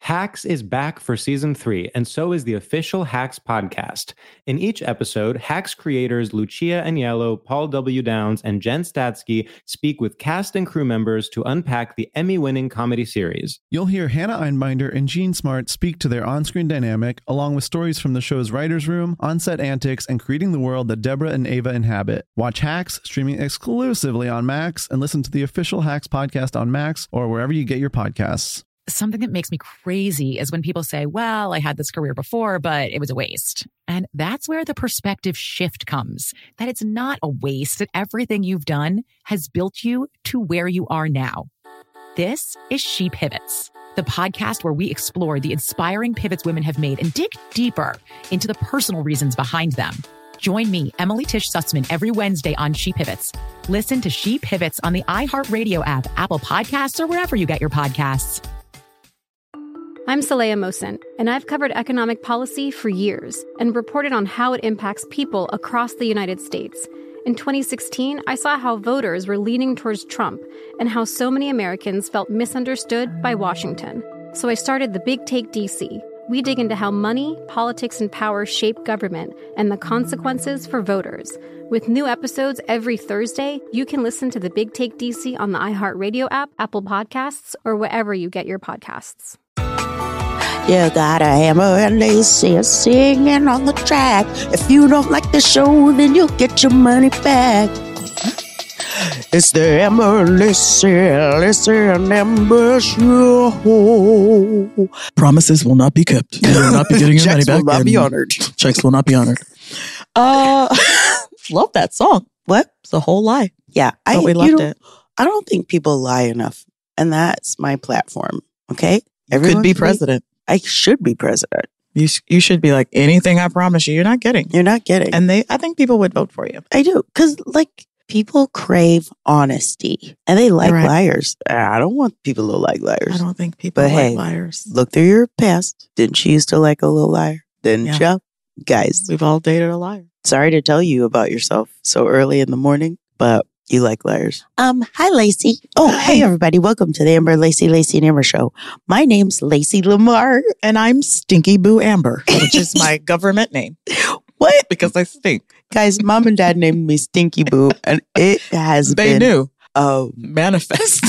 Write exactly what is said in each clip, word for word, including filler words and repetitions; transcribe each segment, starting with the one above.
Hacks is back for season three, and so is the official Hacks podcast. In each episode, Hacks creators Lucia Aniello, Paul W. Downs, and Jen Statsky speak with cast and crew members to unpack the Emmy-winning comedy series. You'll hear Hannah Einbinder and Jean Smart speak to their on-screen dynamic, along with stories from the show's writer's room, on-set antics, and creating the world that Deborah and Ava inhabit. Watch Hacks, streaming exclusively on Max, and listen to the official Hacks podcast on Max or wherever you get your podcasts. Something that makes me crazy is when people say, well, I had this career before, but it was a waste. And that's where the perspective shift comes, that it's not a waste, that everything you've done has built you to where you are now. This is She Pivots, the podcast where we explore the inspiring pivots women have made and dig deeper into the personal reasons behind them. Join me, Emily Tish Sussman, every Wednesday on She Pivots. Listen to She Pivots on the iHeartRadio app, Apple Podcasts, or wherever you get your podcasts. I'm Saleha Mohsin, and I've covered economic policy for years and reported on how it impacts people across the United States. In twenty sixteen, I saw how voters were leaning towards Trump and how so many Americans felt misunderstood by Washington. So I started The Big Take D C. We dig into how money, politics, and power shape government and the consequences for voters. With new episodes every Thursday, you can listen to The Big Take D C on the iHeartRadio app, Apple Podcasts, or wherever you get your podcasts. You got a hammer and Lacey singing on the track. If you don't like the show, then you'll get your money back. It's the Amber Lacey, Lacey and Amber Show. Promises will not be kept. You will not be getting your money back. Checks will not be honored. Checks will not be honored. Uh, love that song. What? It's a whole lie. Yeah. I, I we loved it. I don't think people lie enough. And that's my platform. Okay? You Everyone could be can president. I should be president. You you should be like, anything I promise you, you're not getting. You're not getting. And they, I think people would vote for you. I do. Because, like, people crave honesty. And they like Right. liars. I don't want people to like liars. I don't think people But like hey, liars. Look through your past. Didn't you used to like a little liar? Didn't Yeah. you? Guys, We've all dated a liar. sorry to tell you about yourself so early in the morning, but you like liars. Um, hi, Lacey. Oh, hey, everybody. Welcome to the Amber Lacey, Lacey and Amber Show. My name's Lacey Lamar. And I'm Stinky Boo Amber, which is my government name. What? Because I stink. Guys, mom and dad named me Stinky Boo, and it has They been... knew. Oh, Manifest.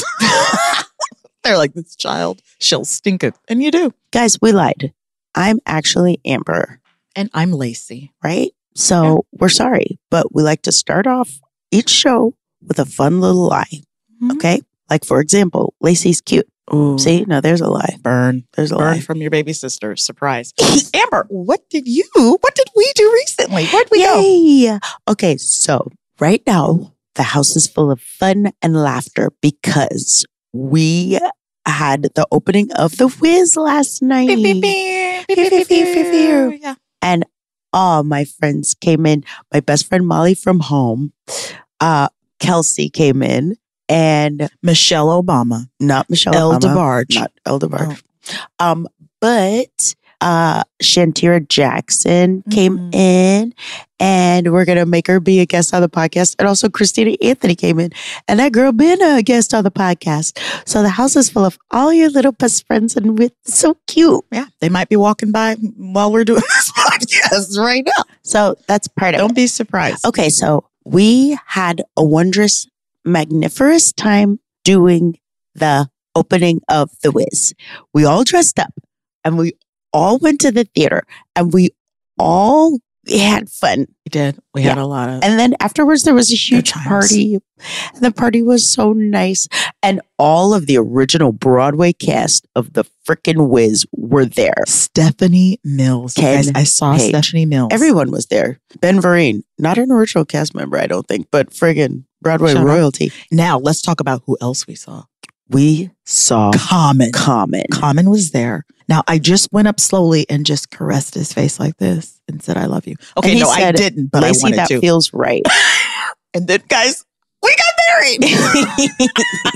They're like, this child, she'll stink it. And you do. guys, we lied. I'm actually Amber, And I'm Lacey. right? So Yeah. we're sorry, but we like to start off each show with a fun little lie. Mhm. Okay? Like, for example, Lacey's cute. Ooh. See? No, there's a lie. Burn. There's a Burn lie. from your baby sister. Surprise. Amber, what did you, what did we do recently? Where'd we go? Yay! Okay, so right now, the house is full of fun and laughter because we had the opening of The Wiz last night. Beep, beep, beep. Beep, beep, beep, beep, beep. Yeah. And all my friends came in. My best friend Molly from home, uh, Kelsey came in, and Michelle Obama. not Michelle Elle Obama, DeBarge. not Elle DeBarge. Um, but uh, Shantira Jackson came Mhm. in, and we're gonna make her be a guest on the podcast. And also Christina Anthony came in, and that girl been a guest on the podcast. So the house is full of all your little best friends, and it's so cute. Yeah. They might be walking by while we're doing this podcast right now. So that's part of it. Don't be surprised. Okay, so we had a wondrous, magniferous time doing the opening of The Wiz. We all dressed up and we all went to the theater and we all had fun. We did. We Yeah. had a lot of. And then afterwards, there was a huge times. party. And the party was so nice. And all of the original Broadway cast of the frickin' Wiz were there. Stephanie Mills. You Ken guys, I saw Page. Stephanie Mills. Everyone was there. Ben Vereen, not an original cast member, I don't think, but friggin' Broadway Shout out. royalty. Now let's talk about who else we saw. We saw Common. Common. Common was there. Now I just went up slowly and just caressed his face like this and said, "I love you." Okay, And he no, I said, didn't, but Lacey, I wanted that to. feels right. And then, guys, we got married.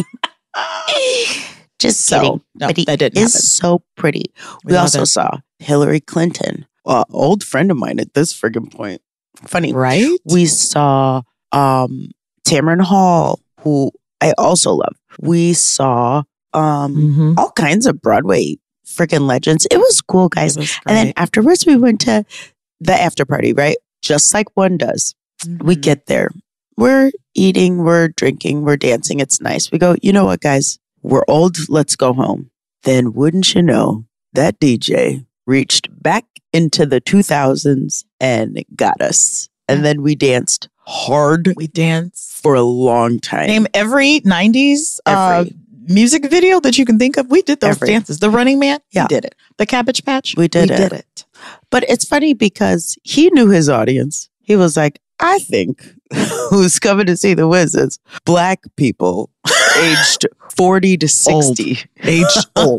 Just So, kidding. no, but he that didn't is happen. so pretty. We, We love also it. saw Hillary Clinton, an old friend of mine at this friggin' point. Funny. Right? We saw um, Tamron Hall, who I also love. We saw um, Mhm. all kinds of Broadway freaking legends. It was cool, guys. Was and then afterwards, we went to the after party, right? Just like one does. Mm-hmm. We get there. We're eating, we're drinking, we're dancing. It's nice. We go, you know what, guys? We're old. Let's go home. Then wouldn't you know, that D J reached back into the two thousands and got us. And then we danced hard. We danced for a long time. Name every nineties every. Uh, music video that you can think of. We did those every. dances. The Running Man, yeah. we did it. The Cabbage Patch, we did we it. did it. But it's funny because he knew his audience. He was like, I think who's coming to see the Wiz is black people aged forty to sixty. Old. Aged old.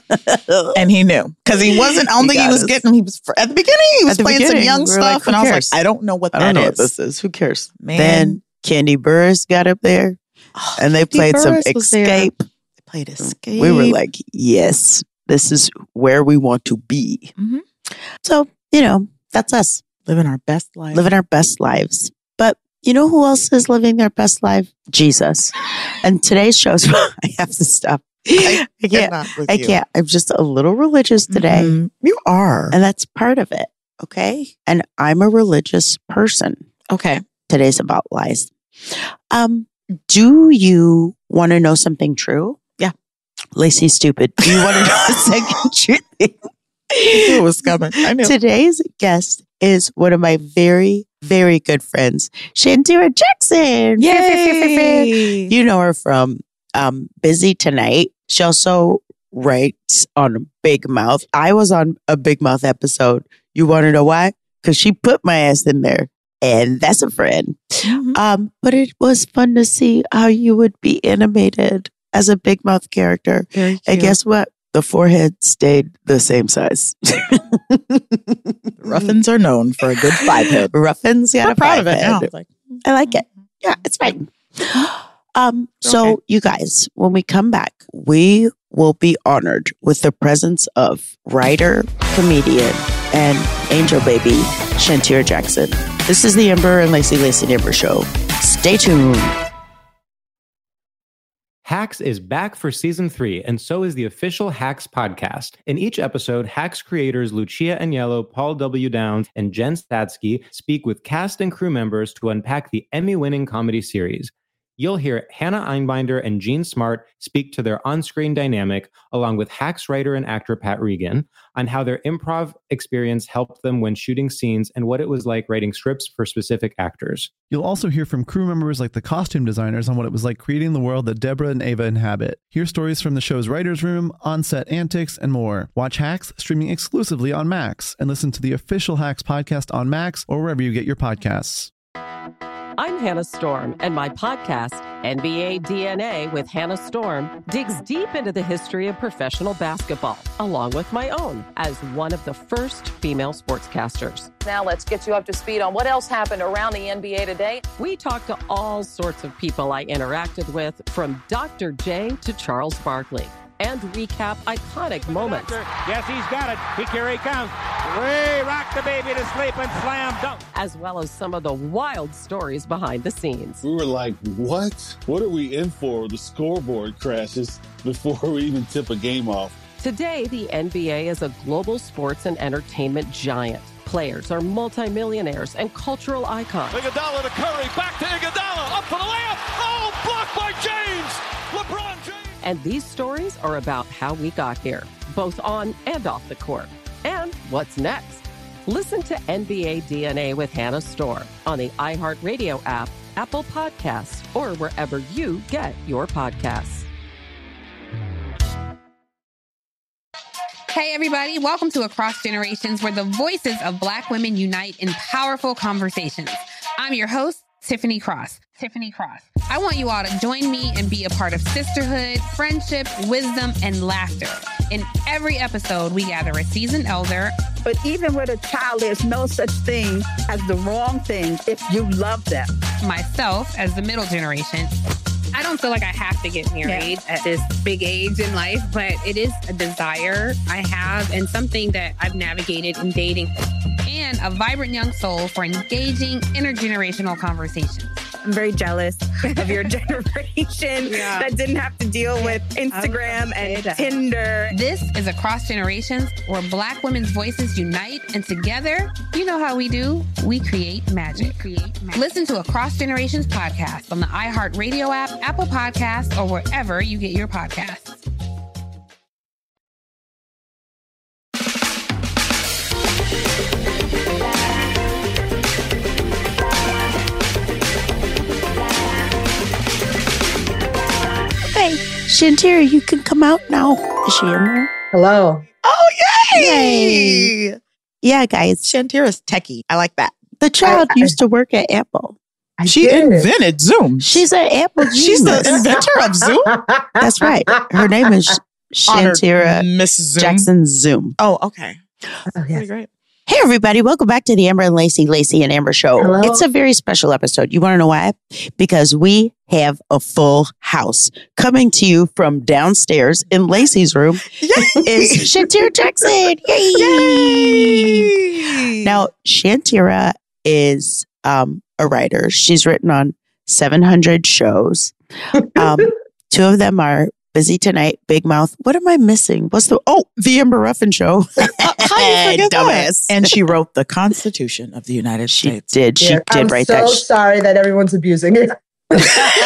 And he knew. Because he wasn't, I don't he think he was us. getting, he was, for, at the beginning, he was playing some young stuff. Like, and I was like, I don't know what that is. I don't know is. what this is. Who cares? Man. Then Candy Burris got up there oh, and they played Burris some Escape. They played Escape. We were like, yes, this is where we want to be. Mm-hmm. So, you know, that's us. Living our best life. Living our best lives. But you know who else is living their best life? Jesus. And today's show's, I have to stop. I, I can't. I you. can't. I'm just a little religious today. Mm-hmm. You are. And that's part of it. Okay. And I'm a religious person. Okay. Today's about lies. Um, do you want to know something true? Yeah. Lacey Stupid. Do you want to know a second true thing? It was coming. I knew. Today's guest is one of my very, very good friends, Shantira Jackson. Yay! You know her from um, Busy Tonight. She also writes on Big Mouth. I was on a Big Mouth episode. You want to know why? Because she put my ass in there. And that's a friend. Mm-hmm. Um, but it was fun to see how you would be animated as a Big Mouth character. Very cute. And guess what? The forehead stayed the same size. Ruffins are known for a good five head. Ruffins got I'm a proud five of it. head. Now. Like, I like it. Yeah, it's fine. Um, so okay. You guys, when we come back, we will be honored with the presence of writer, comedian, and angel baby, Shantira Jackson. This is the Amber and Lacey Lacey and Amber Show. Stay tuned. Hacks is back for season three, and so is the official Hacks podcast. In each episode, Hacks creators Lucia Aniello, Paul W. Downs, and Jen Statsky speak with cast and crew members to unpack the Emmy-winning comedy series. You'll hear Hannah Einbinder and Jean Smart speak to their on-screen dynamic, along with Hacks writer and actor Pat Regan, on how their improv experience helped them when shooting scenes and what it was like writing scripts for specific actors. You'll also hear from crew members like the costume designers on what it was like creating the world that Deborah and Ava inhabit. Hear stories from the show's writer's room, on-set antics, and more. Watch Hacks streaming exclusively on Max, and listen to the official Hacks podcast on Max or wherever you get your podcasts. I'm Hannah Storm, and my podcast, N B A D N A with Hannah Storm, digs deep into the history of professional basketball, along with my own, as one of the first female sportscasters. Now let's get you up to speed on what else happened around the N B A today. We talk to all sorts of people I interacted with, from Doctor J to Charles Barkley, and recap iconic moments. Yes, he's got it. Here he comes. Way rock the baby to sleep and slam dunk. As well as some of the wild stories behind the scenes. We were like, what? What are we in for? The scoreboard crashes before we even tip a game off. Today, the N B A is a global sports and entertainment giant. Players are multimillionaires and cultural icons. Iguodala to Curry, back to Iguodala, up for the layup. Oh, blocked by James. LeBron James. And these stories are about how we got here, both on and off the court. And what's next? Listen to N B A D N A with Hannah Storm on the iHeartRadio app, Apple Podcasts, or wherever you get your podcasts. Hey, everybody. Welcome to Across Generations, where the voices of Black women unite in powerful conversations. I'm your host, Tiffany Cross. Tiffany Cross. I want you all to join me and be a part of sisterhood, friendship, wisdom, and laughter. In every episode, we gather a seasoned elder. But even with a child, there's no such thing as the wrong thing if you love them. Myself, as the middle generation. I don't feel like I have to get married yeah. at this big age in life, but it is a desire I have and something that I've navigated in dating. And a vibrant young soul for engaging intergenerational conversations. I'm very jealous of your generation yeah. that didn't have to deal with Instagram and that. Tinder. This is Across Generations, where Black women's voices unite, and together, you know how we do. We create magic. We create magic. Listen to Across Generations podcast on the iHeartRadio app, Apple Podcasts, or wherever you get your podcasts. Hey, Shantira, you can come out now. Is she in there? Hello. Oh, yay! Yay! Yeah, guys. Shantira's techie. I like that. The child I, I, used to work at Apple. I she did. invented Zoom. She's an Apple genius. She's the inventor of Zoom? That's right. Her name is Shantira Miss Zoom. Jackson Zoom. Oh, okay. Oh, yes. Pretty great. Hey, everybody. Welcome back to the Amber and Lacey, Lacey and Amber Show. Hello? It's a very special episode. You want to know why? Because we have a full house. Coming to you from downstairs in Lacey's room is Shantira Jackson. Yay! Yay! Now, Shantira is um, a writer. She's written on seven hundred shows. Um, two of them are Busy Tonight, Big Mouth. What am I missing? What's the, oh, The Amber Ruffin Show. uh, how do you forget Dumbass. that? And she wrote the Constitution of the United she States. Did. She yeah, did I'm write so that. I'm so sorry that everyone's abusing it. We're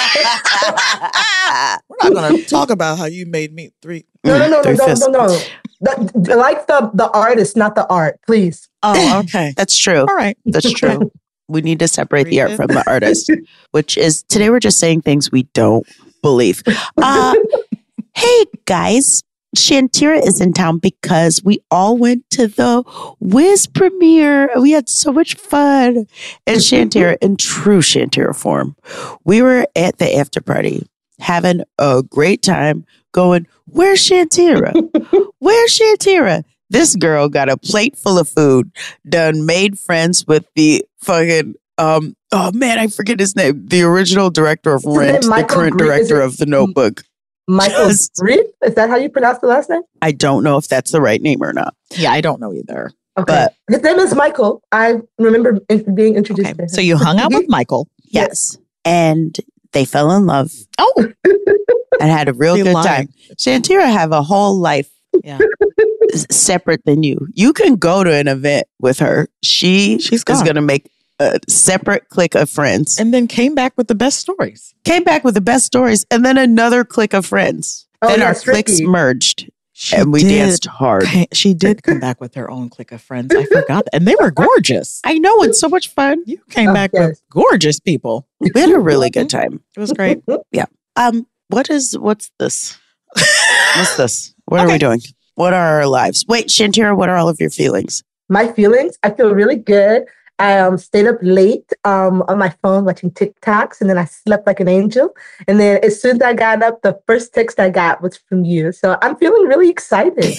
not going to talk about how you made me three. No, no, no, three no, no, fists. no, no. The, like the, the artist, not the art, please. Oh, okay. That's true. All right. That's true. We need to separate the art from the artist, which is today we're just saying things we don't believe. Uh, hey, guys. Shantira is in town because we all went to the Wiz premiere. We had so much fun. And Shantira, in true Shantira form, we were at the after party having a great time going, where's Shantira? Where's Shantira? This girl got a plate full of food, done made friends with the fucking, um, oh man, I forget his name. The original director of Rent, the current Gre- director it- of The Notebook. Michael Reed? Is that how you pronounce the last name? I don't know if that's the right name or not. Yeah, I don't know either. Okay. But his name is Michael. I remember in- being introduced Okay. to him. So you hung out with Michael. yes. And they fell in love Oh, and had a real Be good lying. time. Shantira have a whole life yeah. s- separate than you. You can go to an event with her. She She's is gone. going to make a separate clique of friends. And then came back with the best stories. Came back with the best stories and then another clique of friends. Oh, then yeah, our cliques Ricky. merged She and we did. danced hard. Ca- She did come back with her own clique of friends. I forgot. And they were gorgeous. I know, it's so much fun. You came Oh, back yes. with gorgeous people. We had a really good time. It was great. Um, what is what's this? What's this? What are Okay. we doing? What are our lives? Wait, Shantira, what are all of your feelings? My feelings, I feel really good. I um, stayed up late um, on my phone watching TikToks, and then I slept like an angel. And then as soon as I got up, the first text I got was from you. So I'm feeling really excited.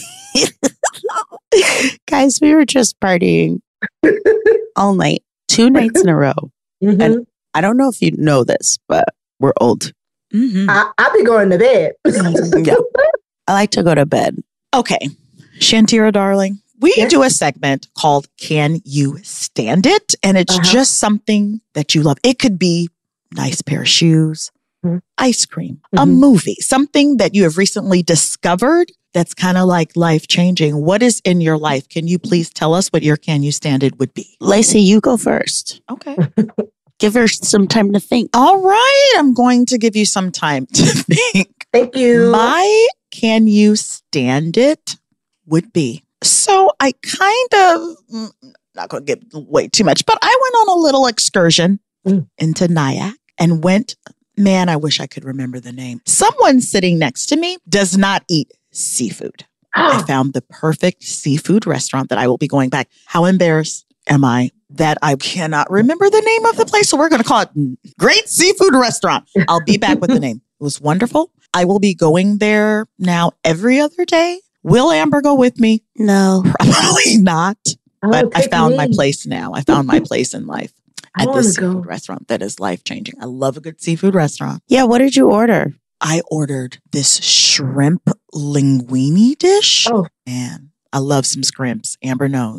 Guys, we were just partying all night, two nights in a row. Mhm. And I don't know if you know this, but we're old. Mm-hmm. I, I'll be going to bed. Yeah. I like to go to bed. Okay. Shantira, darling, we Yes. do a segment called Can You Stand It? And it's Uh-huh. just something that you love. It could be nice pair of shoes, Mhm. ice cream, a Mhm. movie, something that you have recently discovered that's kind of like life changing. What is in your life? Can you please tell us what your Can You Stand It would be? Lacey, you go first. Okay. Give her some time to think. All right. I'm going to give you some time to think. Thank you. My Can You Stand It would be. So I kind of, mm, not going to give away too much, but I went on a little excursion Mm. into Nyack and went, man, I wish I could remember the name. Someone sitting next to me does not eat seafood. I found the perfect seafood restaurant that I will be going back. How embarrassed am I that I cannot remember the name of the place? So we're going to call it Great Seafood Restaurant. I'll be back with the name. It was wonderful. I will be going there now every other day. Will Amber go with me? No. Probably not. Oh, But I take found me. my place now. I found my place in life I at wanna this go. seafood restaurant that is life changing. I love a good seafood restaurant. Yeah, what did you order? I ordered this shrimp linguine dish. Oh. Man, I love some scrimps. Amber knows.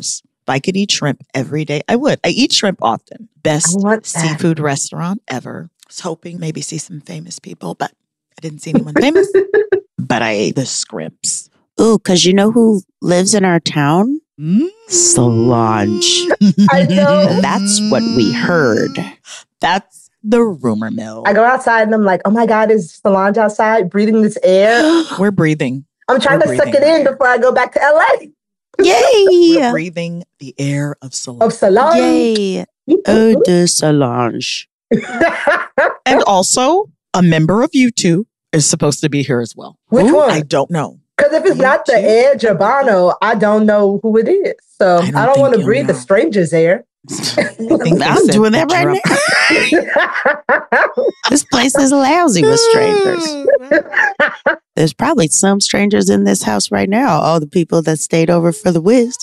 If I could eat shrimp every day, I would. I eat shrimp often. Best seafood restaurant ever. I was hoping maybe see some famous people, but I didn't see anyone famous. But I ate the scrimps. Ooh, because you know who lives in our town? Mm. Solange. I know. That's what we heard. That's the rumor mill. I go outside and I'm like, oh my God, is Solange outside breathing this air? We're breathing. I'm trying We're to suck it in before I go back to L A. Yay! We're breathing the air of Solange. Of Solange. Yay. Eau de Solange. And also, a member of U two is supposed to be here as well. Which Ooh, one? I don't know. Because if it's not the Ed Urbano, I don't know who it is. So I don't, I don't want to breathe know. the stranger's air. I'm doing that right now. This place is lousy with strangers. There's probably some strangers in this house right now. All the people that stayed over for the whiz.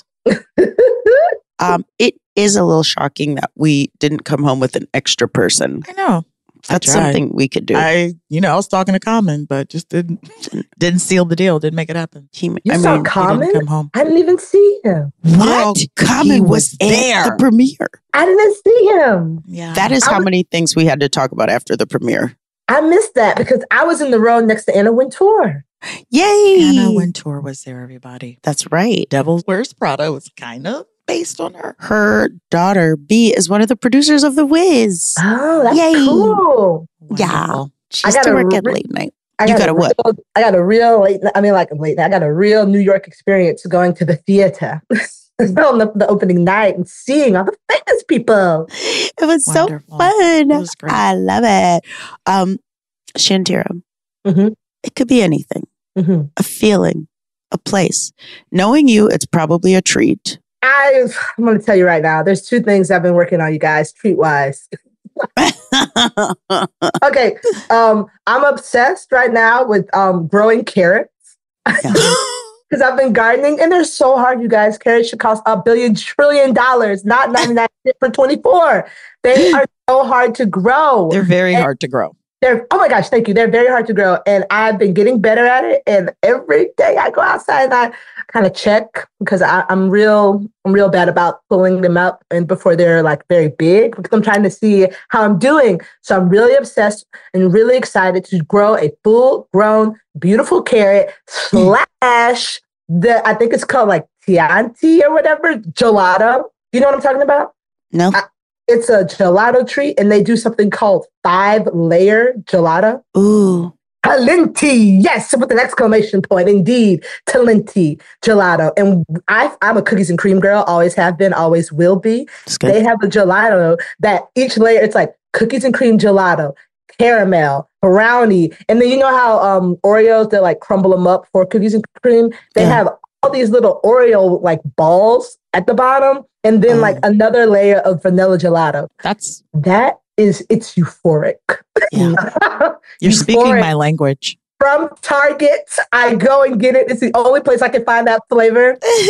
um, it is a little shocking that we didn't come home with an extra person. I know. That's something we could do. I, you know, I was talking to Common, but just didn't didn't seal the deal. Didn't make it happen. He, you I saw mean, Common? He didn't come home. I didn't even see him. What? Common was, was there. At the premiere. I didn't see him. Yeah. That is I how was, many things we had to talk about after the premiere. I missed that because I was in the row next to Anna Wintour. Yay! Anna Wintour was there, everybody. That's right. Devil Wears Prada was kind of based on her. Her daughter, B, is one of the producers of The Wiz. Oh, that's Yay. cool. Wonderful. Yeah. She used to work at late night. I you got, got a what? Real, I got a real late I mean, like late night. I got a real New York experience going to the theater on the, the opening night and seeing all the famous people. It was Wonderful. so fun. It was great. I love it. Um, Shantira, mm-hmm. it could be anything. Mm-hmm. A feeling, a place. Knowing you, it's probably a treat. I, I'm going to tell you right now, there's two things I've been working on, you guys, treat-wise. Okay, um, I'm obsessed right now with um, growing carrots. Because I've been gardening, and they're so hard, you guys. Carrots should cost a billion trillion dollars, not ninety-nine for twenty-four. They are so hard to grow. They're very and hard to grow. They're, oh my gosh, thank you. They're very hard to grow. And I've been getting better at it. And every day I go outside and I kind of check because I, I'm real, I'm real bad about pulling them up and before they're like very big because I'm trying to see how I'm doing. So I'm really obsessed and really excited to grow a full grown, beautiful carrot slash the, I think it's called like Chianti or whatever, gelato. You know what I'm talking about? No. I, It's a gelato treat, and they do something called five-layer gelato. Ooh. Talenti, yes, with an exclamation point. Indeed, Talenti gelato. And I, I'm a cookies and cream girl, always have been, always will be. They have a gelato that each layer, it's like cookies and cream gelato, caramel, brownie. And then you know how um, Oreos, they like crumble them up for cookies and cream? They yeah. have all these little Oreo like balls at the bottom. And then, like, um, another layer of vanilla gelato. That's that is it's euphoric. Yeah. You're euphoric. Speaking my language. From Target, I go and get it. It's the only place I can find that flavor.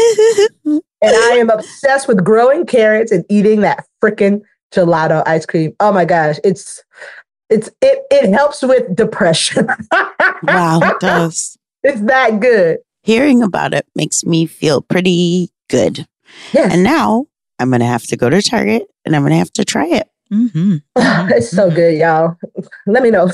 And I am obsessed with growing carrots and eating that freaking gelato ice cream. Oh my gosh, it's it's it it helps with depression. Wow, it does. It's that good. Hearing about it makes me feel pretty good. Yes. And now I'm going to have to go to Target and I'm going to have to try it. Mm-hmm. It's so good, y'all. Let me know.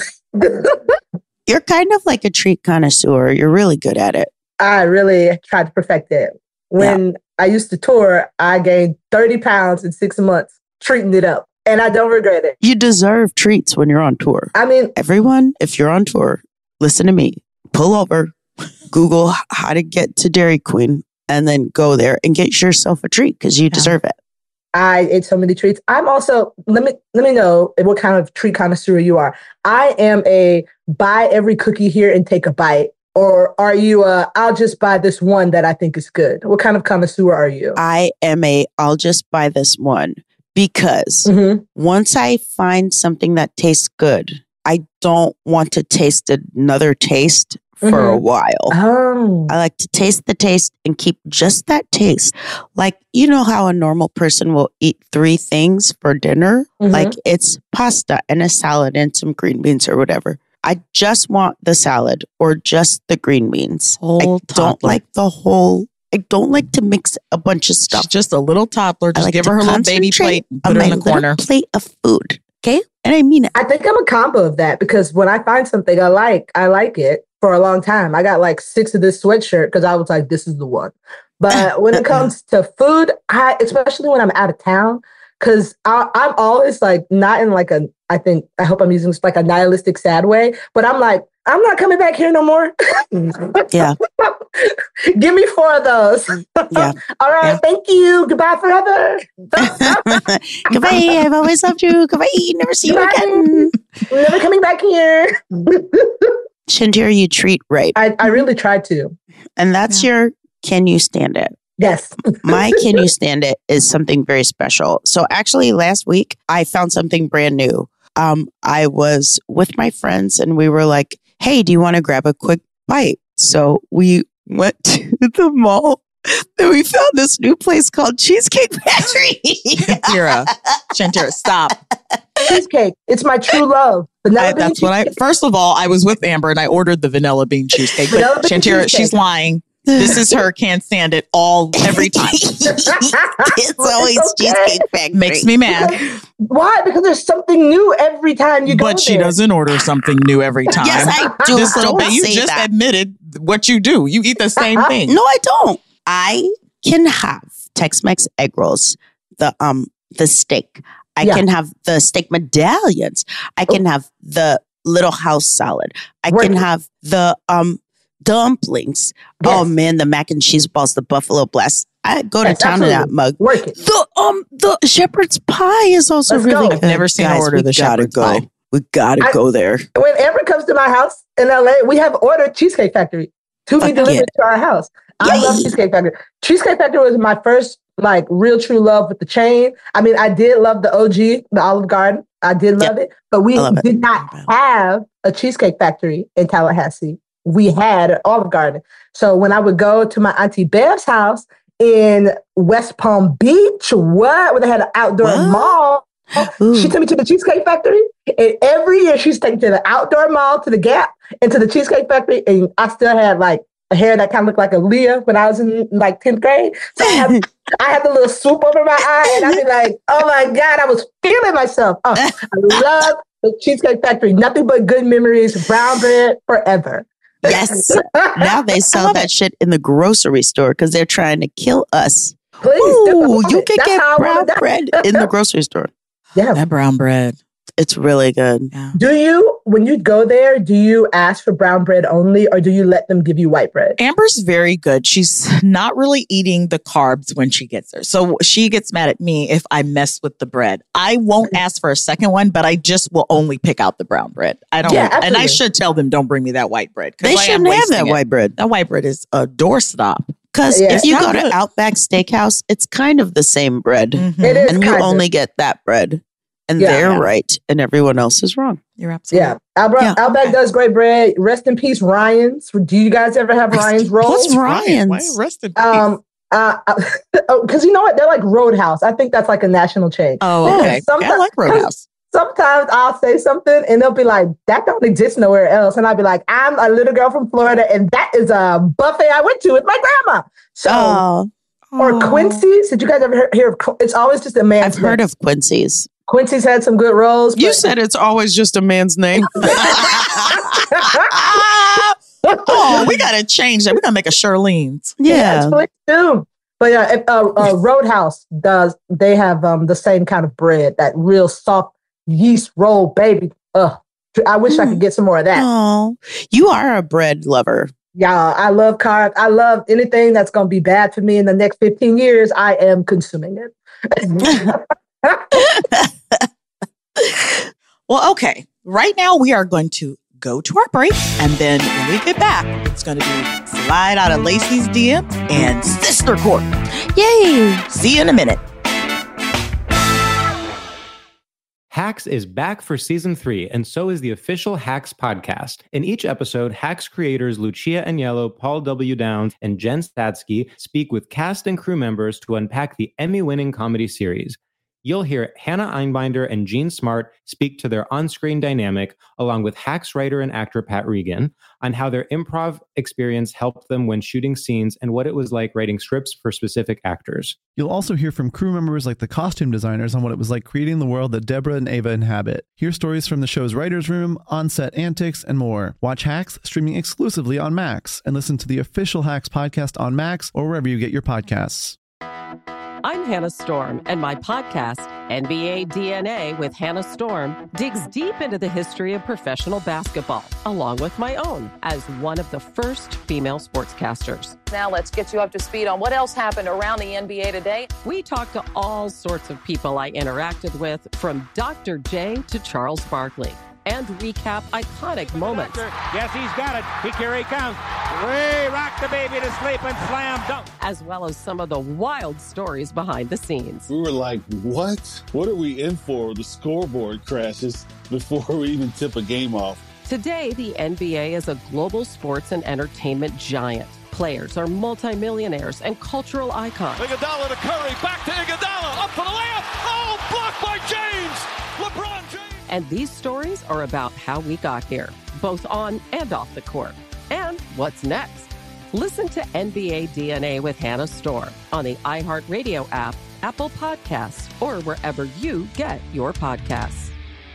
You're kind of like a treat connoisseur. You're really good at it. I really tried to perfect it. When yeah. I used to tour, I gained thirty pounds in six months treating it up. And I don't regret it. You deserve treats when you're on tour. I mean, everyone, if you're on tour, listen to me. Pull over, Google how to get to Dairy Queen. And then go there and get yourself a treat because you yeah. deserve it. I ate so many treats. I'm also, let me let me know what kind of treat connoisseur you are. I am a buy every cookie here and take a bite. Or are you a, I'll just buy this one that I think is good? What kind of connoisseur are you? I am a, I'll just buy this one because mm-hmm. once I find something that tastes good, I don't want to taste another taste for mm-hmm. a while. Oh. I like to taste the taste and keep just that taste. Like, you know how a normal person will eat three things for dinner? Mm-hmm. Like it's pasta and a salad and some green beans or whatever. I just want the salad or just the green beans. Whole I don't like the whole I don't like to mix a bunch of stuff. She's just a little toddler. Just like give her her little baby plate and put her in the corner. Plate of food. Okay? And I mean it. I think I'm a combo of that because when I find something I like, I like it for a long time. I got like six of this sweatshirt because I was like, this is the one. But when it comes to food, I especially when I'm out of town, because I'm always like not in like a, I think, I hope I'm using this like a nihilistic sad way, but I'm like, I'm not coming back here no more. Yeah. Give me four of those. Yeah. All right. Yeah. Thank you. Goodbye forever. Goodbye. I've always loved you. Goodbye. Never see Goodbye. you again. Never coming back here. Shantira, you treat right. I, I really try to. And that's yeah. your can you stand it? Yes. My can you stand it is something very special. So actually last week I found something brand new. Um, I was with my friends and we were like, hey, do you want to grab a quick bite? So we went to the mall and we found this new place called Cheesecake Factory. Shantira, Shantira, stop. Cheesecake. It's my true love. I, that's what I, first of all, I was with Amber and I ordered the vanilla bean cheesecake. But vanilla Shantira, cheesecake. She's lying. This is her can't stand it all every time. It's always okay. Cheesecake Factory. Makes me mad. Why? Because there's something new every time you go But she there. doesn't order something new every time. Yes, I do. This don't you say just that. admitted what you do. You eat the same thing. No, I don't. I can have Tex-Mex egg rolls, the um the steak. I yeah. can have the steak medallions. I can oh. have the Little House salad. I Work can it. have the um dumplings. Yes. Oh man, the mac and cheese balls, the buffalo blast. I go to yes, town in that mug. Work it. The um the shepherd's pie is also Let's really go. good. I've never seen Guys, her order the shepherd's go. pie. We gotta I, go there. When Amber comes to my house in L A, we have ordered Cheesecake Factory to be delivered yeah. to our house. I Yay. love Cheesecake Factory. Cheesecake Factory was my first like real true love with the chain. I mean, I did love the O G, the Olive Garden. I did love yep. it, but we did it. not have a Cheesecake Factory in Tallahassee. We had an Olive Garden. So when I would go to my Auntie Bev's house in West Palm Beach, what? Where they had an outdoor what? mall. Ooh. She took me to the Cheesecake Factory. And every year she's taken to the outdoor mall, to the Gap, and to the Cheesecake Factory. And I still had like a hair that kind of looked like a Leah when I was in like tenth grade. So I had, I had the little swoop over my eye and I'd be like, oh my God, I was feeling myself. Oh, I love the Cheesecake Factory. Nothing but good memories. Brown bread forever. Yes. Now they sell that it. shit in the grocery store because they're trying to kill us. Please. Ooh, you can That's get brown bread in the grocery store. Yeah. That brown bread. It's really good. Yeah. Do you, when you go there, do you ask for brown bread only or do you let them give you white bread? Amber's very good. She's not really eating the carbs when she gets there. So she gets mad at me if I mess with the bread. I won't ask for a second one, but I just will only pick out the brown bread. I don't, yeah, and I should tell them, don't bring me that white bread. They shouldn't have that it. white bread. That white bread is a doorstop. Because Yeah. if you go good. to Outback Steakhouse, it's kind of the same bread. Mhm. It is And you kind only of. get that bread. And Yeah. they're Yeah. right. And everyone else is wrong. You're absolutely Yeah. Albert, Yeah. Outback does great bread. Rest in peace, Ryan's. Do you guys ever have Ryan's rolls? What's Ryan's? Why rest in peace? Um, uh, because you know what? They're like Roadhouse. I think that's like a national chain. Oh, okay. Yeah, Sometimes, I like Roadhouse. Sometimes I'll say something and they'll be like, that don't exist nowhere else. And I'll be like, I'm a little girl from Florida and that is a buffet I went to with my grandma. So, Oh, or Quincy's. Did you guys ever hear, hear of, Qu- it's always just a man's I've heard name. of Quincy's. Quincy's had some good rolls. You but- said it's always just a man's name. Oh, we got to change that. We're going to make a Charlene's. Yeah. please do. But yeah, if, uh, uh, Roadhouse does, they have um, the same kind of bread, that real soft yeast roll, baby. Ugh. I wish I could get some more of that. Oh, you are a bread lover. Yeah, I love carbs. I love anything that's going to be bad for me in the next fifteen years. I am consuming it. Well, okay. Right now, we are going to go to our break. And then when we get back, it's going to be slide out of Lacey's D M and Sister Court. Yay. See you in a minute. Hacks is back for season three, and so is the official Hacks podcast. In each episode, Hacks creators Lucia Aniello, Paul W. Downs, and Jen Statsky speak with cast and crew members to unpack the Emmy-winning comedy series. you'll hear Hannah Einbinder and Jean Smart speak to their on-screen dynamic, along with Hacks writer and actor Pat Regan, on how their improv experience helped them when shooting scenes and what it was like writing scripts for specific actors. You'll also hear from crew members like the costume designers on what it was like creating the world that Deborah and Ava inhabit. Hear stories from the show's writer's room, on-set antics, and more. Watch Hacks streaming exclusively on Max, and listen to the official Hacks podcast on Max or wherever you get your podcasts. I'm Hannah Storm, and my podcast, N B A D N A with Hannah Storm, digs deep into the history of professional basketball, along with my own, as one of the first female sportscasters. Now let's get you up to speed on what else happened around the N B A today. We talked to all sorts of people I interacted with, from Doctor J to Charles Barkley, and recap iconic moments. Yes, he's got it. He, here he comes. Way rock the baby to sleep and slam dunk. As well as some of the wild stories behind the scenes. We were like, what? What are we in for? The scoreboard crashes before we even tip a game off. Today, the N B A is a global sports and entertainment giant. Players are multimillionaires and cultural icons. Iguodala to Curry, back to Iguodala, up for the layup. Oh, blocked by James. LeBron James. And these stories are about how we got here, both on and off the court. And what's next? Listen to N B A D N A with Hannah Storm on the iHeartRadio app, Apple Podcasts, or wherever you get your podcasts.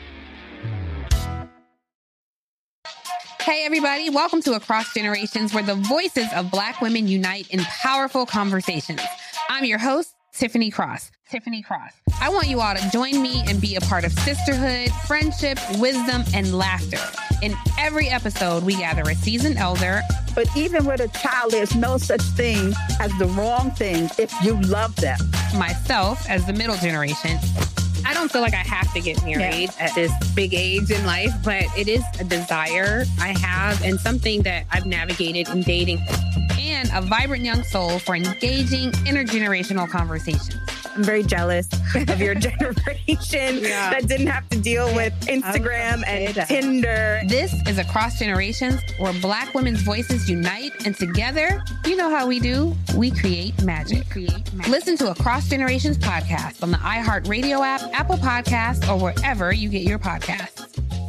Hey, everybody. Welcome to Across Generations, where the voices of Black women unite in powerful conversations. I'm your host, Tiffany Cross. Tiffany Cross. I want you all to join me and be a part of sisterhood, friendship, wisdom, and laughter. In every episode, we gather a seasoned elder. But even with a child, there's no such thing as the wrong thing if you love them. Myself as the middle generation. I don't feel like I have to get married yeah. at this big age in life, but it is a desire I have and something that I've navigated in dating. And a vibrant young soul for engaging intergenerational conversations. I'm very jealous of your generation yeah. that didn't have to deal with Instagram and that. Tinder. This is Across Generations, where Black women's voices unite, and together, you know how we do, we create magic. We create magic. Listen to Across Generations podcast on the iHeartRadio app, Apple Podcasts, or wherever you get your podcasts.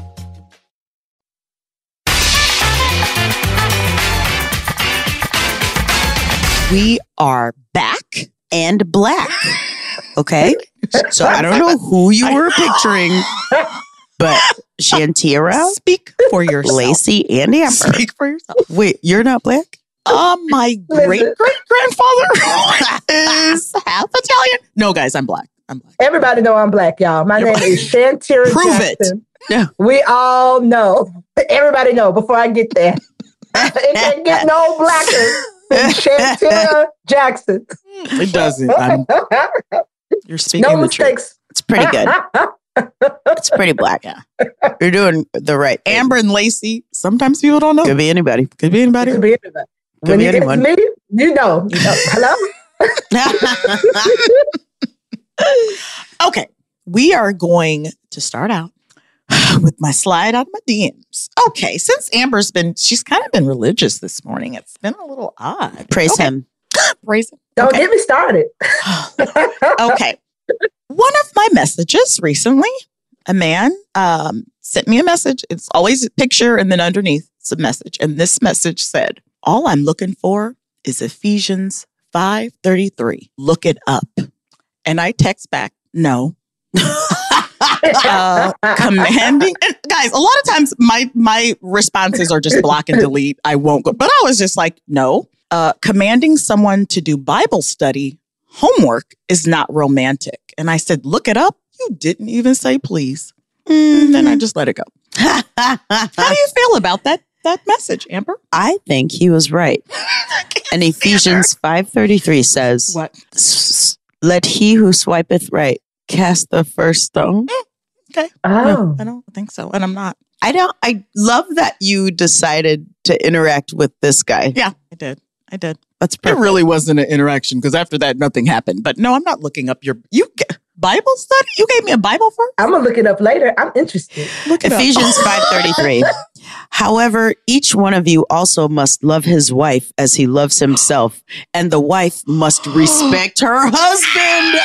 We are back and black. Okay? So I don't know who you were picturing, but Shantira, speak for yourself. Lacey, and Amber. Speak for yourself. Wait, you're not black? Uh, my great-great-grandfather is half Italian. No, guys, I'm black. I'm black. Everybody know I'm black, y'all. My You're name black. is Shantira Prove Jackson. it. Yeah. We all know. Everybody know before I get there. It can't get no blacker than Shantira Jackson. It doesn't. I'm, you're speaking no the mistakes. truth. It's pretty good. It's pretty black. Yeah. You're doing the right thing. Amber and Lacey. Sometimes people don't know. Could be anybody. Could be anybody. Could be anybody. Could when be you anyone. get to me, you know. You know. Hello? Okay. We are going to start out with my slide on my D Ms. Okay. Since Amber's been, she's kind of been religious this morning. It's been a little odd. Praise okay. him. Praise him. Don't okay. get me started. Okay. One of my messages recently, a man um, sent me a message. It's always a picture and then underneath it's a message. And this message said, all I'm looking for is Ephesians five thirty-three. Look it up. And I text back, no. uh, commanding. And guys, a lot of times my, my responses are just block and delete. I won't go. But I was just like, no. Uh, commanding someone to do Bible study homework is not romantic. And I said, look it up. You didn't even say please. Mm, then I just let it go. How do you feel about that that message, Amber? I think he was right. And Ephesians five thirty-three says, what? Let he who swipeth right cast the first stone. Mm, okay. Oh. No, I don't think so. And I'm not. I don't. I love that you decided to interact with this guy. Yeah, I did. I did. That's perfect. It really wasn't an interaction because after that, nothing happened. But no, I'm not looking up your you Bible study. You gave me a Bible verse. I'm gonna look it up later. I'm interested. Look it Ephesians five thirty-three. However, each one of you also must love his wife as he loves himself, and the wife must respect her husband.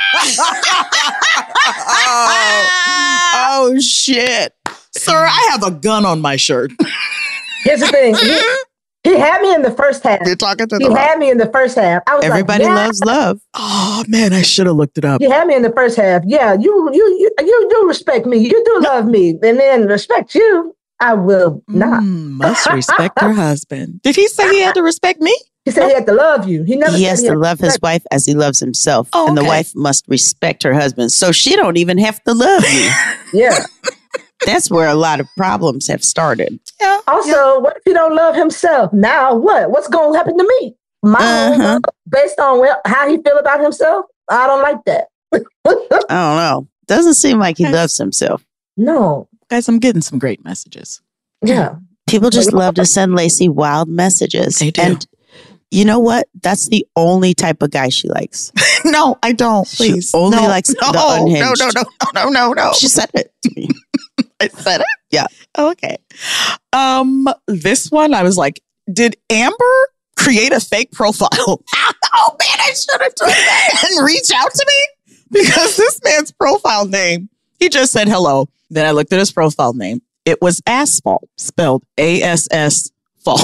oh, oh, shit. Sir, I have a gun on my shirt. Here's the thing. He, he had me in the first half. You're talking to He the had me in the first half. I was Everybody like, yeah. loves love. Oh, man, I should have looked it up. He had me in the first half. Yeah, you, you, you, you do respect me. You do love me. And then respect you, I will not. Mm, must respect her husband. Did he say he had to respect me? He said he had to love you. He never He said has he to had love his respect wife as he loves himself. Oh, and the okay. wife must respect her husband. So she don't even have to love you. you. Yeah. That's where a lot of problems have started. Yeah. Also, yeah. what if he don't love himself? Now what? What's going to happen to me? My Uh-huh. love, based on where, how he feel about himself? I don't like that. I don't know. Doesn't seem like he loves himself. No. Guys, I'm getting some great messages. Yeah. People just love to send Lacey wild messages. They do. And you know what? That's the only type of guy she likes. No, I don't. Please. She only no. likes no, the unhinged. No, no, no, no, no, no. She said it to me. I said it? Yeah. Okay. Um, this one, I was like, did Amber create a fake profile? Oh, man, I should have done that and reach out to me because this man's profile name, he just said hello. Then I looked at his profile name. It was Asphalt, spelled A S S fault.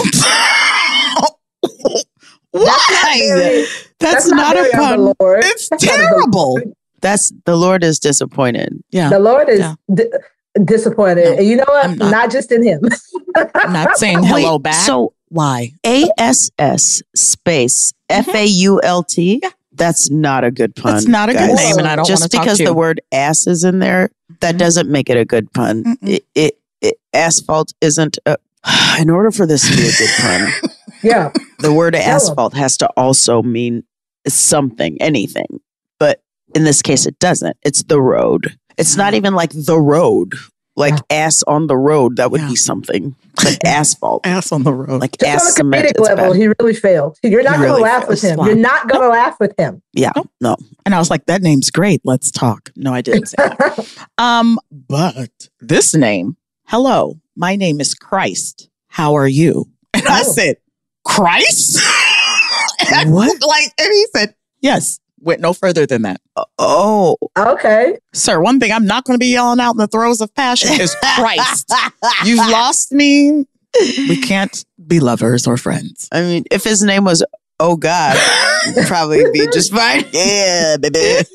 Why? That's not very- That's, that's not, not a very of pun. the Lord. It's That's not of the terrible. Lord. That's the Lord is disappointed. Yeah. The Lord is Yeah. di- disappointed. No, and you know what? I'm Not. not. just in him. I'm not saying hello Wait, back. So why? A S S space F A U L T. Yeah. That's not a good pun. That's not a good guys. name, and I don't want Just to talk because to you. the word ass is in there, that Mhm. doesn't make it a good pun. Mm-mm. It, it, it asphalt isn't. A, in order for this to be a good pun, Yeah. the word Tell 'em. asphalt has to also mean something, anything. But in this case, it doesn't. It's the road. It's not even like the road, like ass on the road. That would Yeah. be something. But asphalt, Ass on the road. like Just ass on a cement. comedic It's level, bad. he really failed. You're not He going to really laugh with fails. him. You're not going to laugh with him. Yeah, Nope. no. And I was like, that name's great. Let's talk. No, I didn't say that. Um, but this name, hello, my name is Christ. How are you? And I Oh. said, Christ? And What? Like, and he said, yes. Went no further than that. Oh, Okay. Sir, one thing I'm not going to be yelling out in the throes of passion is Christ. You've lost me. We can't be lovers or friends. I mean, if his name was Oh God, it'd probably be just fine. Yeah, baby.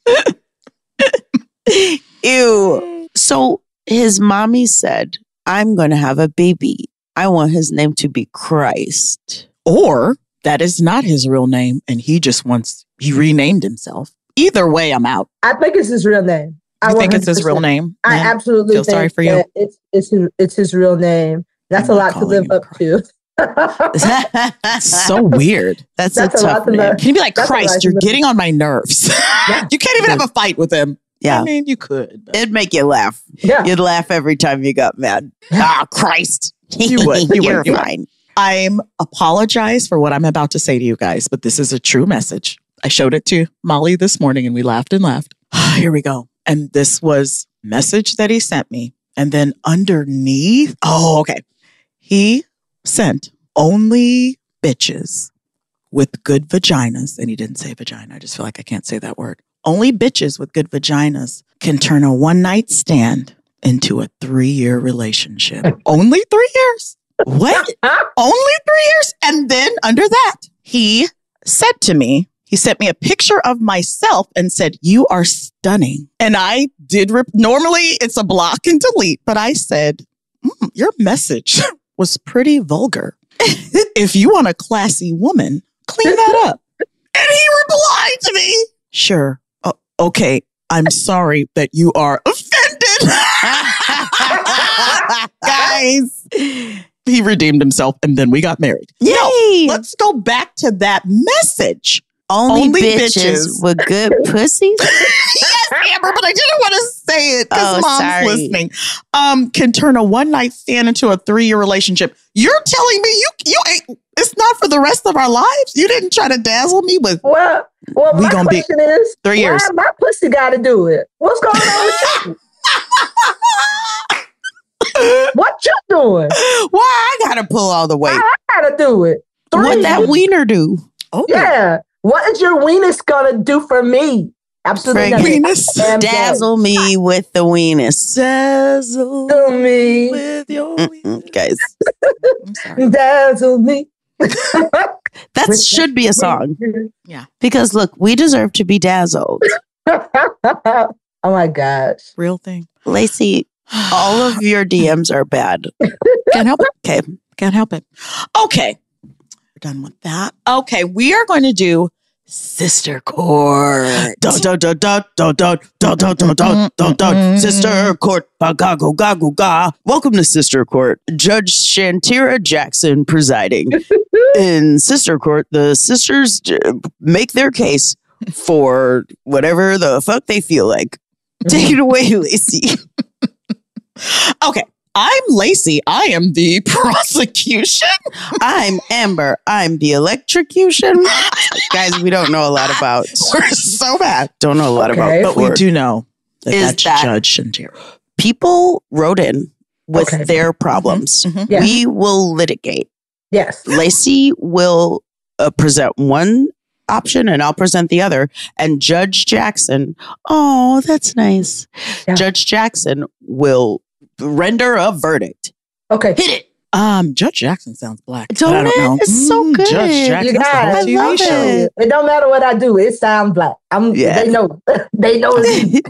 Ew. So his mommy said, I'm going to have a baby. I want his name to be Christ. Or that is not his real name and he just wants, he renamed himself. Either way, I'm out. I think it's his real name. I You think it's his one hundred percent real name? I Man, absolutely feel think sorry for you. that it's it's his, it's his real name. That's I'm a not lot to calling live him up to. So weird. That's, That's a a lot tough to name. learn. Can you be like, That's a Christ, nice you're little- getting on my nerves. Yeah. You can't even have a fight with him. Yeah. I mean, you could. but- It'd make you laugh. Yeah. You'd laugh every time you got mad. Ah, Christ. You would. You would. You're You would. fine. I'm apologize for what I'm about to say to you guys, but this is a true message. I showed it to Molly this morning and we laughed and laughed. Here we go. And this was a message that he sent me. And then underneath, oh, okay. He sent only bitches with good vaginas. And he didn't say vagina. I just feel like I can't say that word. Only bitches with good vaginas can turn a one night stand into a three year relationship. Only three years. What? Only three years. And then under that, he said to me, he sent me a picture of myself and said, you are stunning. And I did, rep- normally it's a block and delete, but I said, mm, your message was pretty vulgar. If you want a classy woman, clean that up. And he replied to me, sure. Uh, okay. I'm sorry that you are offended. Guys. He redeemed himself and then we got married. Yay! No, let's go back to that message. Only, Only bitches, bitches. with good pussies? Yes, Amber, but I didn't want to say it because Oh, mom's sorry. listening. Um, can turn a one night stand into a three year relationship. You're telling me you you ain't. It's not for the rest of our lives. You didn't try to dazzle me with. Well, well, We my gonna be question is, three years. why my pussy got to do it? What's going on with you? What you doing? Why I gotta pull all the weight? I gotta do it. Three. What that wiener do? Oh yeah. What is your weenus gonna do for me? Absolutely nothing. Weenus. Dazzle me with the weenus. Dazzle me with your weenus. Guys. Dazzle me. That should be a song. Yeah. Because look, we deserve to be dazzled. Oh my gosh. Real thing. Lacey, all of your D Ms are bad. Can't help it. Okay. Can't help it. Okay. We're done with that. Okay. We are going to do Sister Court. Dun, dun, dun, dun, dun, dun, dun, dun, dun, dun, dun, dun. Sister Court. Ba, ga, go, ga, go, ga. Welcome to Sister Court. Judge Shantira Jackson presiding. In Sister Court, the sisters make their case for whatever the fuck they feel like. Take it away, Lacey. Okay. I'm Lacey. I am the prosecution. I'm Amber. I'm the electrocution. Guys, we don't know a lot about. We're so bad. Don't know a lot Okay. about. But we do know that Is that's that- Judge Shantira. People wrote in with Okay. their problems. Mhm. Yeah. We will litigate. Yes. Lacey will uh, present one option and I'll present the other. And Judge Jackson, oh, that's nice. Yeah. Judge Jackson will render a verdict. Okay. Hit it. Um, Judge Jackson sounds black. but Don't I don't it? know. It's so good. Judge Jackson. You That's the whole guys, I T V love show. it. It don't matter what I do. It sounds black. I'm. Yeah. They know. They know. It's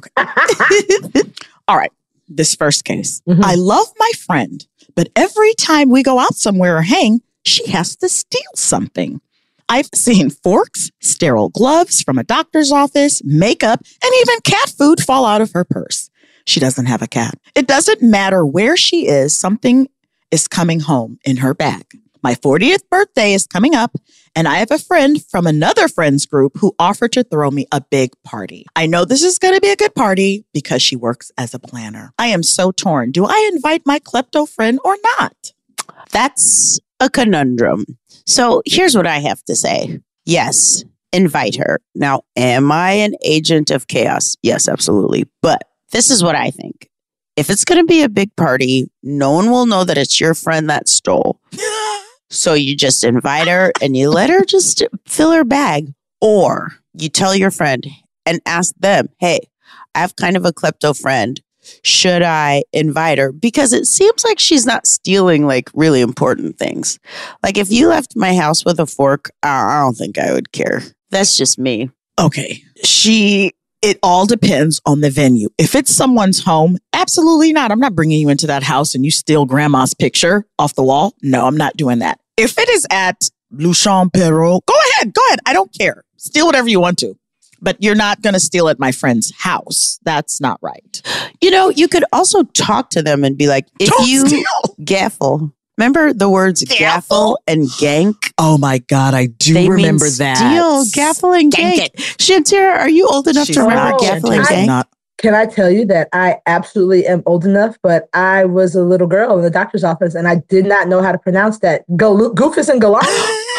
All right. This first case. Mhm. I love my friend, but every time we go out somewhere or hang, she has to steal something. I've seen forks, sterile gloves from a doctor's office, makeup, and even cat food fall out of her purse. She doesn't have a cat. It doesn't matter where she is, something is coming home in her bag. My fortieth birthday is coming up, and I have a friend from another friend's group who offered to throw me a big party. I know this is going to be a good party because she works as a planner. I am so torn. Do I invite my klepto friend or not? That's a conundrum. So here's what I have to say. Yes, invite her. Now, am I an agent of chaos? Yes, absolutely. But this is what I think. If it's going to be a big party, no one will know that it's your friend that stole. So you just invite her and you let her just fill her bag. Or you tell your friend and ask them, hey, I have kind of a klepto friend. Should I invite her? Because it seems like she's not stealing like really important things. Like if you left my house with a fork, I don't think I would care. That's just me. Okay. She, it all depends on the venue. If it's someone's home, absolutely not. I'm not bringing you into that house and you steal grandma's picture off the wall. No, I'm not doing that. If it is at Luchon Perrault, go ahead, go ahead. I don't care. Steal whatever you want to. But you're not going to steal at my friend's house. That's not right. You know, you could also talk to them and be like, if Don't you steal. gaffle, remember the words gaffle, Gaffle? and gank? Oh my God, I do They remember mean that. steal, gaffle, and Gank gank. it. Shantira, are you old enough She's to remember not. gaffle and Shantira's gank? not. Can I tell you that I absolutely am old enough, but I was a little girl in the doctor's office and I did not know how to pronounce that. Go- Goofus and Galar.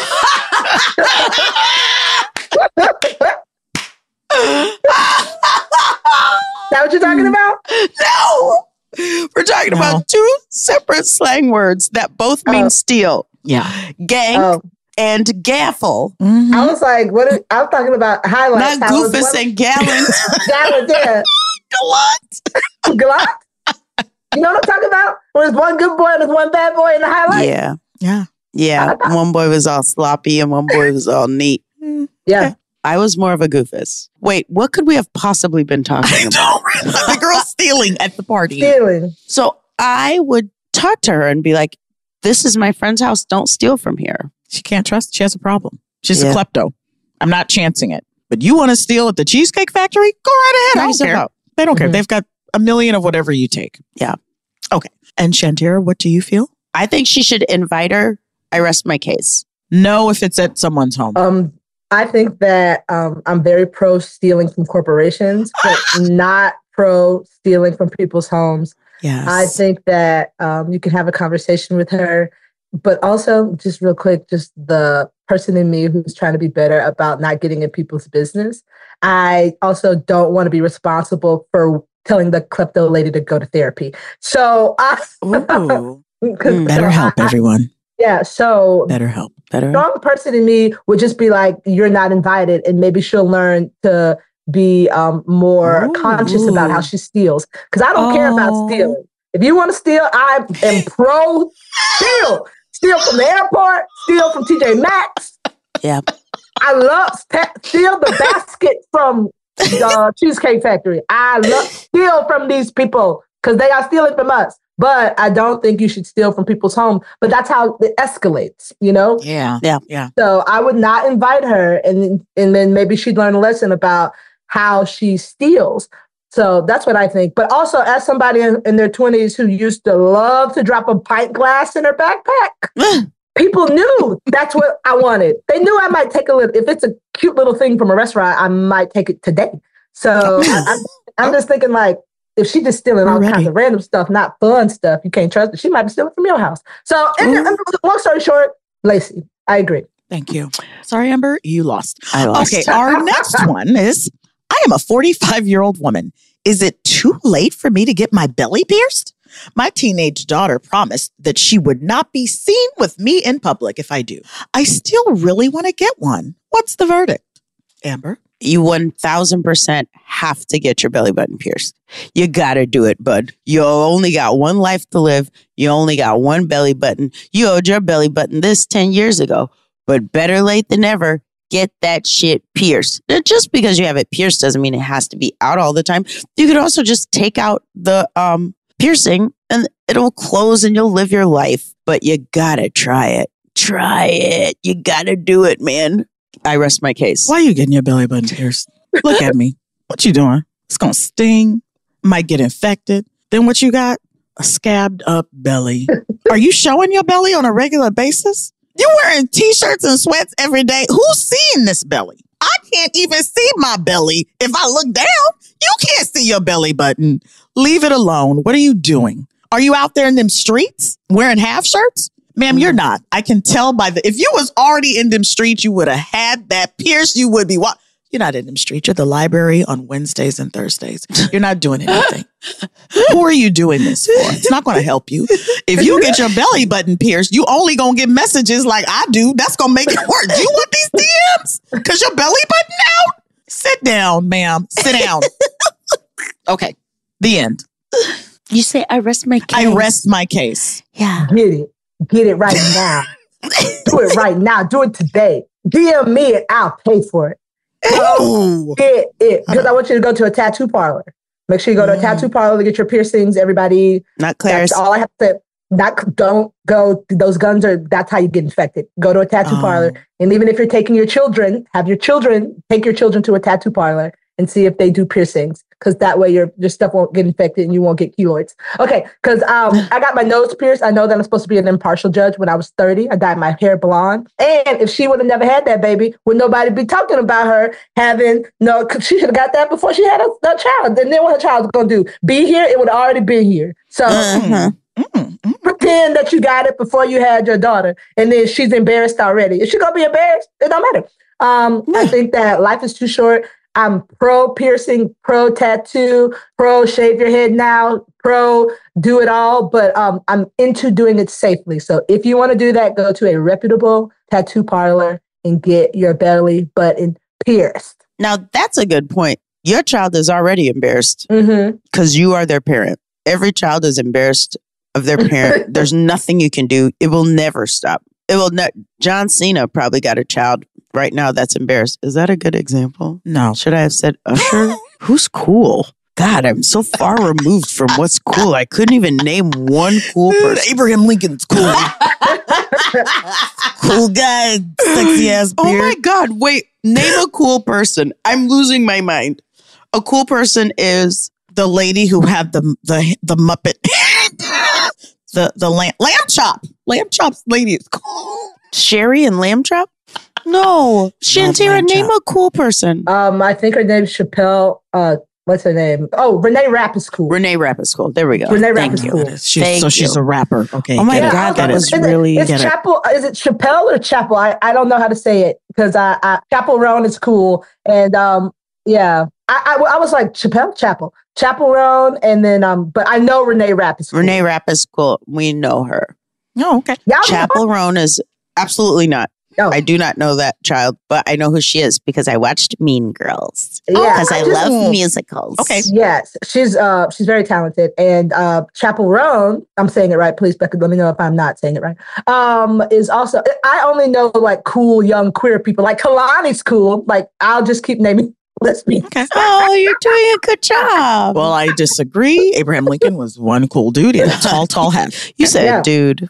That what you're talking about? No! We're talking No. about two separate slang words that both mean Oh. steal. Yeah. Gank Oh, and gaffle. Mhm. I was like, what? Are, I was talking about highlights. Not I was goofus one- and gallant. Gallant, yeah. Gallant. Gallant. You know what I'm talking about? When there's one good boy and there's one bad boy in the highlight. Yeah. Yeah. Yeah. One boy was all sloppy and one boy was all neat. Yeah. I was more of a goofus. Wait, what could we have possibly been talking about? The girl stealing at the party. Stealing. So I would talk to her and be like, this is my friend's house. Don't steal from here. She can't trust. She has a problem. She's Yeah. a klepto. I'm not chancing it. But you want to steal at the Cheesecake Factory? Go right ahead. Knock I don't yourself care. out. They don't care. Mhm. They've got a million of whatever you take. Yeah. Okay. And Shantira, what do you feel? I think she should invite her. I rest my case. No, if it's at someone's home. Um, I think that um, I'm very pro stealing from corporations, but not pro stealing from people's homes. Yes. I think that um, you can have a conversation with her, but also just real quick, just the person in me who's trying to be better about not getting in people's business. I also don't want to be responsible for telling the klepto lady to go to therapy. So I Ooh. Better help, I, everyone. Yeah. So better help. Better strong help. person in me would just be like, you're not invited, and maybe she'll learn to be um, more Ooh. conscious about how she steals. Because I don't oh. care about stealing. If you want to steal, I am pro steal. Steal from the airport. Steal from T J Maxx. Yeah. I love st- steal the basket from the Cheesecake Factory. I love steal from these people because they are stealing from us. But I don't think you should steal from people's home. But that's how it escalates, you know? Yeah, yeah, yeah. So I would not invite her, and and then maybe she'd learn a lesson about how she steals. So that's what I think. But also, as somebody in, in their twenties who used to love to drop a pint glass in her backpack, people knew that's what I wanted. They knew I might take a little. If it's a cute little thing from a restaurant, I might take it today. So I, I'm, I'm just thinking, like, if she just stealing all kinds of random stuff, not fun stuff, you can't trust her. She might be stealing from your house. So, and, and long story short, Lacey, I agree. Thank you. Sorry, Amber, you lost. I lost. Okay, our next one is, I am a forty-five-year-old woman. Is it too late for me to get my belly pierced? My teenage daughter promised that she would not be seen with me in public if I do. I still really want to get one. What's the verdict? Amber? You one thousand percent have to get your belly button pierced. You got to do it, bud. You only got one life to live. You only got one belly button. You owed your belly button this ten years ago, but better late than never. Get that shit pierced. Now, just because you have it pierced doesn't mean it has to be out all the time. You could also just take out the um, piercing and it'll close and you'll live your life. But you got to try it. Try it. You got to do it, man. I rest my case. Why are you getting your belly button pierced? Look at me. What you doing? It's going to sting. Might get infected. Then what you got? A scabbed up belly. Are you showing your belly on a regular basis? You wearing t-shirts and sweats every day. Who's seeing this belly? I can't even see my belly. If I look down, you can't see your belly button. Leave it alone. What are you doing? Are you out there in them streets wearing half shirts? Ma'am, you're not. I can tell by the, if you was already in them streets, you would have had that pierced. You would be, what? You're not in them streets. You're at the library on Wednesdays and Thursdays. You're not doing anything. Who are you doing this for? It's not going to help you. If you get your belly button pierced, you only going to get messages like I do. That's going to make it work. Do you want these D Ms? Because your belly button out? Sit down, ma'am. Sit down. Okay. The end. You say, I rest my case. I rest my case. Yeah. Get it. Get it right now. Do it right now. Do it today. D M me and I'll pay for it. Oh, get it. Because I want you to go to a tattoo parlor. Make sure you go to a tattoo parlor to get your piercings. Everybody. Not Claire's. That's all I have to say. Not, don't go. Those guns are, that's how you get infected. Go to a tattoo oh. parlor. And even if you're taking your children, have your children, take your children to a tattoo parlor and see if they do piercings. Because that way your, your stuff won't get infected and you won't get keloids. Okay, because um, I got my nose pierced. I know that I'm supposed to be an impartial judge when I was thirty. I dyed my hair blonde. And if she would have never had that baby, would nobody be talking about her having, no, she should have got that before she had a, a child. And then what her child was going to do? Be here? It would have already been here. So uh-huh. mm-hmm. pretend that you got it before you had your daughter. And then she's embarrassed already. Is she going to be embarrassed? It don't matter. Um, yeah. I think that life is too short. I'm pro piercing, pro tattoo, pro shave your head now, pro do it all, but um, I'm into doing it safely. So if you want to do that, go to a reputable tattoo parlor and get your belly button pierced. Now, that's a good point. Your child is already embarrassed because mm-hmm. you are their parent. Every child is embarrassed of their parent. There's nothing you can do. It will never stop. It will not. John Cena probably got a child right now that's embarrassed. Is that a good example? No. Should I have said Usher? Who's cool? God, I'm so far removed from what's cool. I couldn't even name one cool person. Abraham Lincoln's cool. Cool guy, sexy ass beard. Oh my God, wait. Name a cool person. I'm losing my mind. A cool person is the lady who had the the the Muppet. the the lamb, lamb chop. Lamb chop's lady is cool. Sherry and Lamb Chop? No. Shantira, name a cool person. Um, I think her name's Chappelle. Uh, what's her name? Oh, Renee Rapp is cool. Renee Rapp is cool. There we go. Renee Rapp is cool. She's, Thank so you. She's a rapper. Okay. Oh my yeah, God, that is really. It's Chapel. Is it Chappelle or Chapel? I, I don't know how to say it because I, I Chapel Roan is cool and um yeah I, I, I was like Chappelle, Chapel, Chappell Roan, and then um, but I know Renee Rapp is cool. Renee Rapp is cool. We know her. Oh, okay. Yeah, Chappell Roan is absolutely not. No. I do not know that child, but I know who she is because I watched Mean Girls. Yeah, Because I, I just- love musicals. Okay. Yes, she's uh she's very talented, and uh Chappell Roan, I'm saying it right. Please, Becca, let me know if I'm not saying it right. Um, is also I only know like cool young queer people. Like Kalani's cool. Like I'll just keep naming lesbians. Okay. Oh, you're doing a good job. Well, I disagree. Abraham Lincoln was one cool dude. He had a tall, tall hat. You said, Yeah. dude.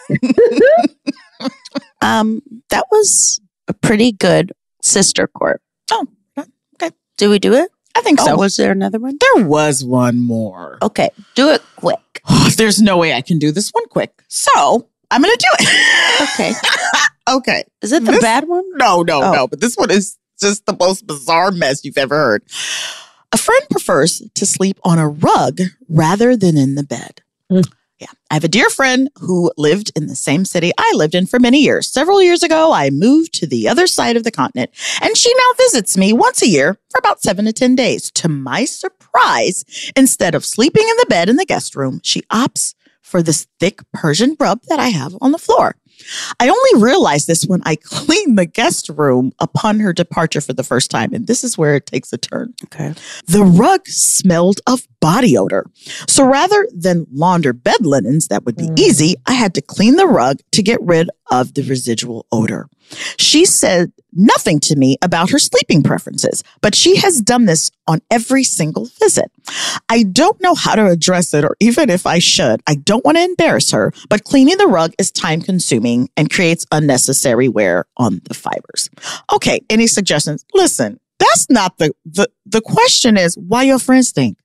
um, that was a pretty good sister court. Oh, okay. Did we do it? I think Oh, so. was there another one? There was one more. Okay, do it quick. There's no way I can do this one quick. So I'm going to do it. Okay. Okay. Is it the This- bad one? No, no, Oh. no. But this one is just the most bizarre mess you've ever heard. A friend prefers to sleep on a rug rather than in the bed. Mm. Yeah. I have a dear friend who lived in the same city I lived in for many years. Several years ago, I moved to the other side of the continent, and she now visits me once a year for about seven to ten days. To my surprise, instead of sleeping in the bed in the guest room, she opts for this thick Persian rug that I have on the floor. I only realized this when I cleaned the guest room upon her departure for the first time. And this is where it takes a turn. Okay. The rug smelled of body odor. So rather than launder bed linens, that would be Mm. easy, I had to clean the rug to get rid of the residual odor. She said nothing to me about her sleeping preferences, but she has done this on every single visit. I don't know how to address it, or even if I should. I don't want to embarrass her, but cleaning the rug is time consuming and creates unnecessary wear on the fibers. Okay, any suggestions? Listen, that's not the, the, the question is why your friends stink.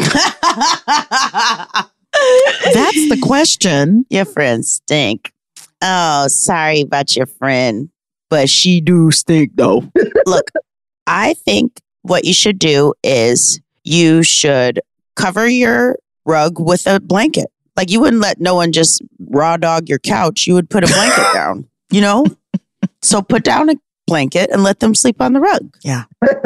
That's the question. Your friends stink. Oh, sorry about your friend, but she do stink though. Look, I think what you should do is you should cover your rug with a blanket. Like you wouldn't let no one just raw dog your couch. You would put a blanket down, you know? So put down a blanket and let them sleep on the rug. Yeah.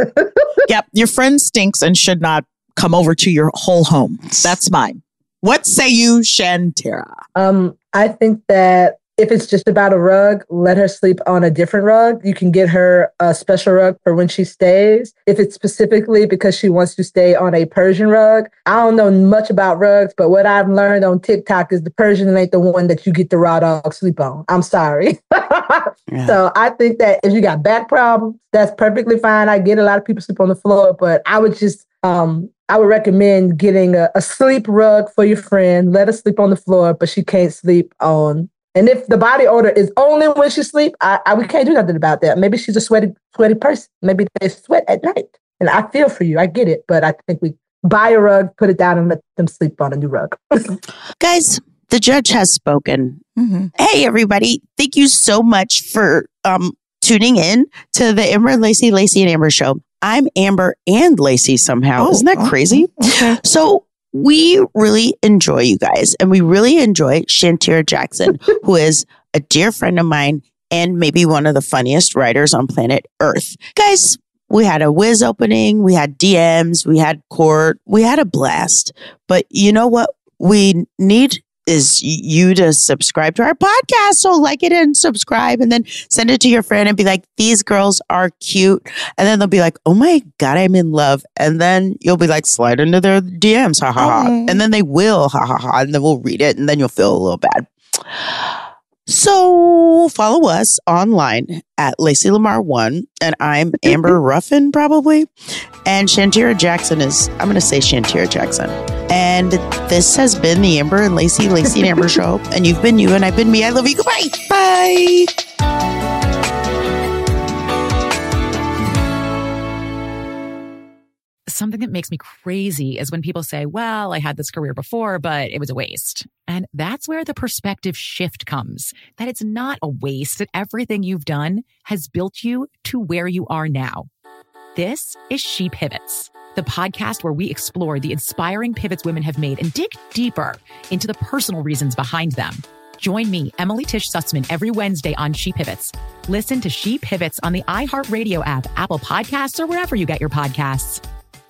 Yep. Your friend stinks and should not come over to your whole home. That's mine. What say you, Shantira? Um, I think that if it's just about a rug, let her sleep on a different rug. You can get her a special rug for when she stays. If it's specifically because she wants to stay on a Persian rug, I don't know much about rugs, but what I've learned on TikTok is the Persian ain't the one that you get the raw dog sleep on. I'm sorry. Yeah. So I think that if you got back problems, that's perfectly fine. I get a lot of people sleep on the floor, but I would just, um, I would recommend getting a, a sleep rug for your friend. Let her sleep on the floor, but she can't sleep on. And if the body odor is only when she sleep, I, I we can't do nothing about that. Maybe she's a sweaty, sweaty person. Maybe they sweat at night. And I feel for you. I get it. But I think we buy a rug, put it down, and let them sleep on a new rug. Guys, the judge has spoken. Mm-hmm. Hey, everybody. Thank you so much for um, tuning in to the Amber and Lacey, Lacey and Amber show. I'm Amber and Lacey somehow. Oh, Isn't that oh, crazy? okay. So we really enjoy you guys, and we really enjoy Shantira Jackson, who is a dear friend of mine and maybe one of the funniest writers on planet Earth. Guys, we had a whiz opening, we had D Ms, we had court, we had a blast. But you know what we need is you to subscribe to our podcast. So like it and subscribe, and then send it to your friend and be like, these girls are cute. And then they'll be like, oh my God, I'm in love. And then you'll be like, slide into their D Ms. Ha ha ha. Oh. And then they will. Ha ha ha. And then we'll read it. And then you'll feel a little bad. So follow us online at Lacey Lamar one, and I'm Amber Ruffin probably, and Shantira Jackson is, I'm going to say Shantira Jackson. And this has been the Amber and Lacey, Lacey and Amber show, and you've been you and I've been me. I love you. Goodbye. Bye. Something that makes me crazy is when people say, well, I had this career before, but it was a waste. And that's where the perspective shift comes, that it's not a waste, that everything you've done has built you to where you are now. This is She Pivots, the podcast where we explore the inspiring pivots women have made and dig deeper into the personal reasons behind them. Join me, Emily Tish Sussman, every Wednesday on She Pivots. Listen to She Pivots on the iHeartRadio app, Apple Podcasts, or wherever you get your podcasts.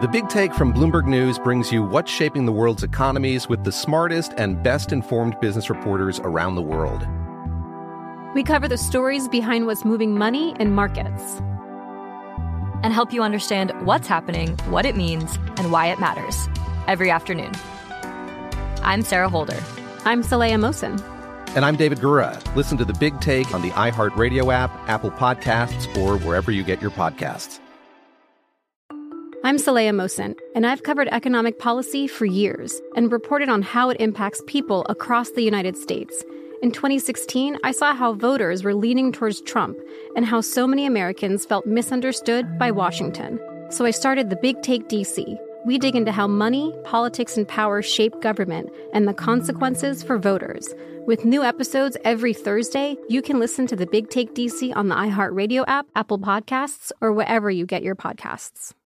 The Big Take from Bloomberg News brings you what's shaping the world's economies with the smartest and best-informed business reporters around the world. We cover the stories behind what's moving money and markets, and help you understand what's happening, what it means, and why it matters every afternoon. I'm Sarah Holder. I'm Saleha Mohsin. And I'm David Gura. Listen to The Big Take on the iHeartRadio app, Apple Podcasts, or wherever you get your podcasts. I'm Saleha Mohsin, and I've covered economic policy for years and reported on how it impacts people across the United States. In twenty sixteen, I saw how voters were leaning towards Trump and how so many Americans felt misunderstood by Washington. So I started The Big Take D C. We dig into how money, politics, and power shape government and the consequences for voters. With new episodes every Thursday, you can listen to The Big Take D C on the iHeartRadio app, Apple Podcasts, or wherever you get your podcasts.